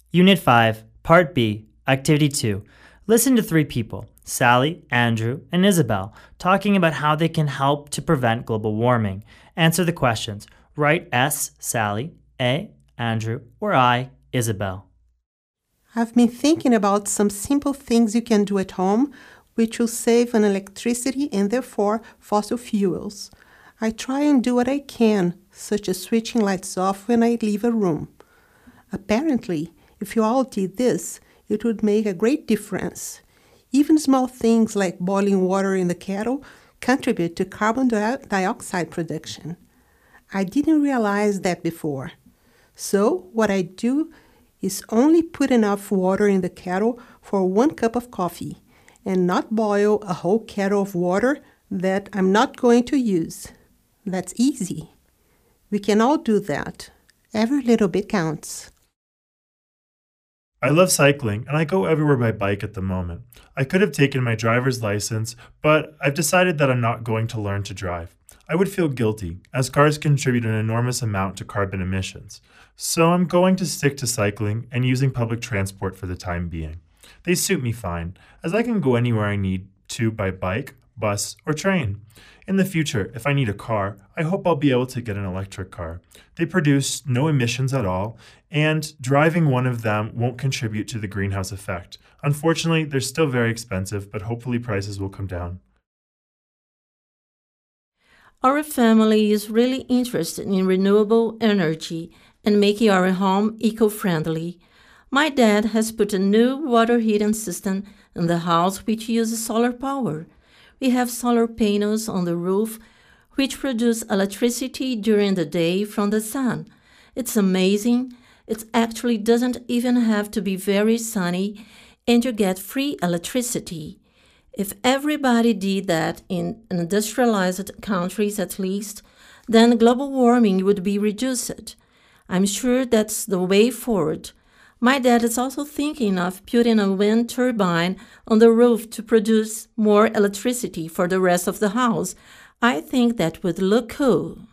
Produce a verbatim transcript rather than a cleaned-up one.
Unit five, Part B, Activity two. Listen to three people, Sally, Andrew, and Isabel, talking about how they can help to prevent global warming. Answer the questions. Write S, Sally, A, Andrew, or I, Isabel. I've been thinking about some simple things you can do at home which will save on electricity and therefore fossil fuels. I try and do what I can, such as switching lights off when I leave a room. Apparently, if you all did this, it would make a great difference. Even small things like boiling water in the kettle contribute to carbon dioxide production. I didn't realize that before. So what I do is only put enough water in the kettle for one cup of coffee and not boil a whole kettle of water that I'm not going to use. That's easy. We can all do that. Every little bit counts. I love cycling, and I go everywhere by bike at the moment. I could have taken my driver's license, but I've decided that I'm not going to learn to drive. I would feel guilty, as cars contribute an enormous amount to carbon emissions. So I'm going to stick to cycling and using public transport for the time being. They suit me fine, as I can go anywhere I need to by bike, bus, or train. In the future, if I need a car, I hope I'll be able to get an electric car. They produce no emissions at all, and driving one of them won't contribute to the greenhouse effect. Unfortunately, they're still very expensive, but hopefully prices will come down. Our family is really interested in renewable energy and making our home eco-friendly. My dad has put a new water heating system in the house which uses solar power. We have solar panels on the roof which produce electricity during the day from the sun. It's amazing. It actually doesn't even have to be very sunny, and you get free electricity. If everybody did that in industrialized countries at least, then global warming would be reduced. I'm sure that's the way forward. My dad is also thinking of putting a wind turbine on the roof to produce more electricity for the rest of the house. I think that would look cool.